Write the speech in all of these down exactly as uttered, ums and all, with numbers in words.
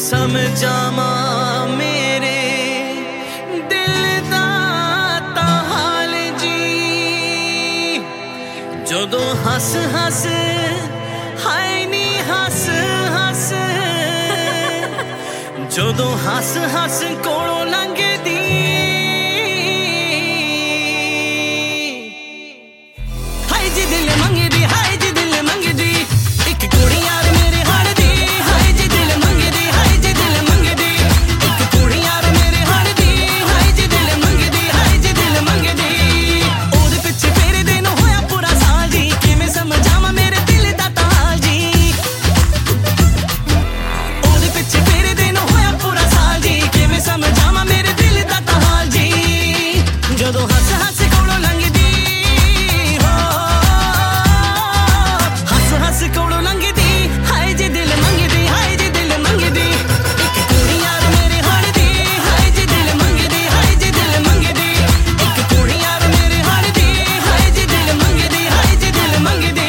समझावा मेरे दिल दा तां हाल जी जदों हस हस हाय नी हस हस जदों हस हस कोलों लंघदी हाय जी दिल मंगदी हाय जी दिल मंगदी एक कुड़ी यार मेरे हाल दी हाय जी दिल मंगदी हाय जी दिल मंगदी एक कुड़ी यार मेरे हाल दी हाय जी दिल मंगदी हाय जी दिल मंगदी ओदे पिछे फेरे दिन होया पूरा साल जी किवें समझावां मेरे दिल दा ताल जी ओदे पिछे फेरे दिन होया पूरा साल जी किवें समझावां मेरे दिल दा ताल जी जदों हस हस कोलों लंघदी हो हस हस कोलों लंघदी हाय जी दिल मंगदी हाय जी दिल मंगदी एक कुड़ी यार मेरे हाल दी हाय जी दिल मंगदी हाय जी दिल मंगदी एक कुड़ी यार मेरे हाल दी हाय जी दिल मंगदी हाय जी दिल मंगदी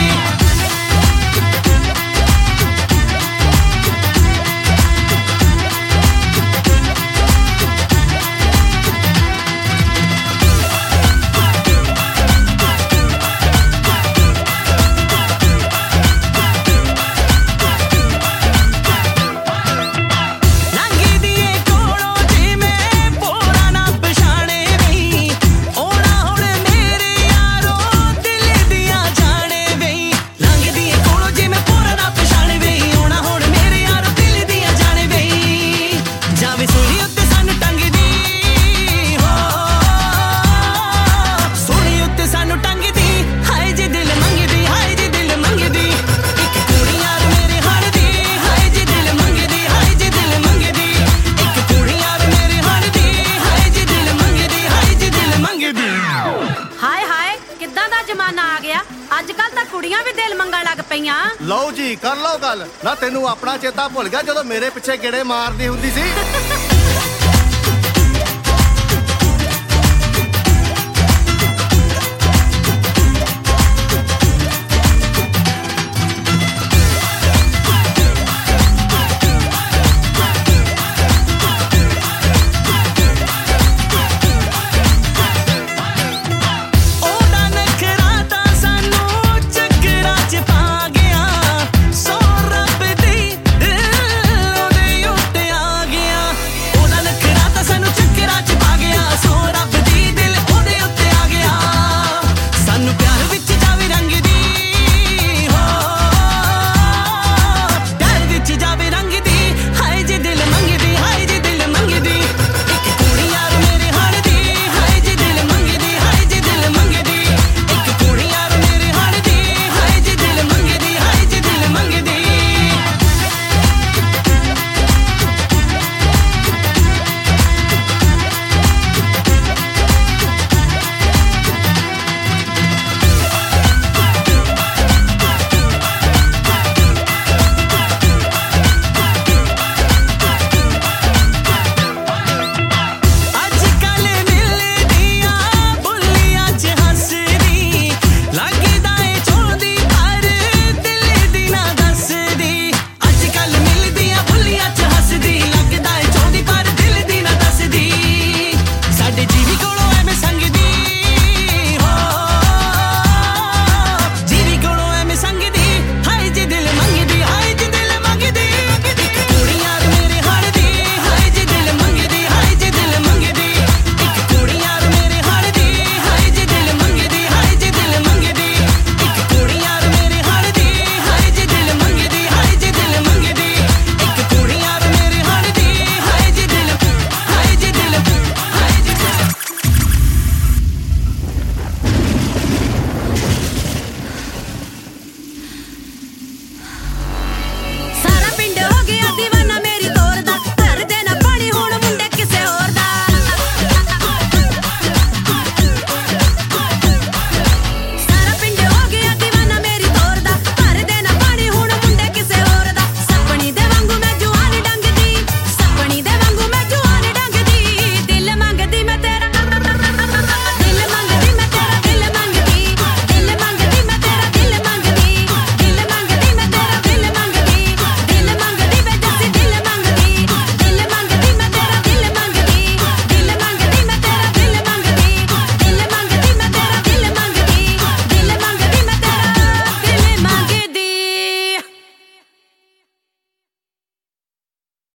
ਲੰਘਦੀ ਏ ਕੋਲੋਂ ਜਿਵੇਂ ਪੋਰਾ ਨਾ ਪਛਾਣੇ ਵਈ ਆਉਣਾ ਹੁਣ ਮੇਰੇ ਯਾਰੋ ਦਿਲ ਦੀਆਂ ਜਾਣੇ ਵਈ ਲੰਘਦੀ ਏ ਕੋਲੋਂ ਜਿਵੇਂ ਪੋਰਾ ਨਾ ਪਛਾਣੇ ਵਈ ਆਉਣਾ ਹੁਣ ਮੇਰੇ ਯਾਰੋ ਦਿਲ ਦੀਆਂ ਜਾਣੇ ਵਈ ਜਾਵੇ ਸੋਹਣੀ ਉੱਤੇ ਸਾਨੂੰ ਟੰਗਦੀ ਹੋ ਸੋਹਣੀ ਉੱਤੇ ਸਾਨੂੰ ਟੰਗਦੀ ਹਾਏ ਜੀ ਦਿਲ ਮੰਗਦੀ ਹਾਏ ਜੀ ਦਿਲ ਮੰਗਦੀ ਇੱਕ ਕੁੜੀ ਯਾਰ ਮੇਰੇ ਹਾਲ ਦੀ ਹਾਏ ਜੀ ਦਿਲ ਮੰਗਦੀ ਹਾਏ ਜੀ ਦਿਲ ਮੰਗਦੀ ਇੱਕ ਕੁੜੀ ਯਾਰ ਮੇਰੇ ਹਾਲ ਦੀ ਹਾਏ ਜੀ ਦਿਲ ਮੰਗਦੀ ਹਾਏ ਜੀ ਦਿਲ ਮੰਗਦੀ ਹਾਏ ਹਾਏ ਕਿੱਦਾਂ ਦਾ ਜ਼ਮਾਨਾ ਆ ਗਿਆ ਅੱਜ ਕੱਲ ਤਾਂ ਕੁੜੀਆਂ ਵੀ ਦਿਲ ਮੰਗਣ ਲੱਗ ਪਈਆਂ ਲਓ ਜੀ ਕਰ ਲਓ ਗੱਲ ਨਾ ਤੈਨੂੰ ਆਪਣਾ ਚੇਤਾ ਭੁੱਲ ਗਿਆ ਜਦੋਂ ਮੇਰੇ ਪਿੱਛੇ ਗੇੜੇ ਮਾਰਦੀ ਹੁੰਦੀ ਸੀ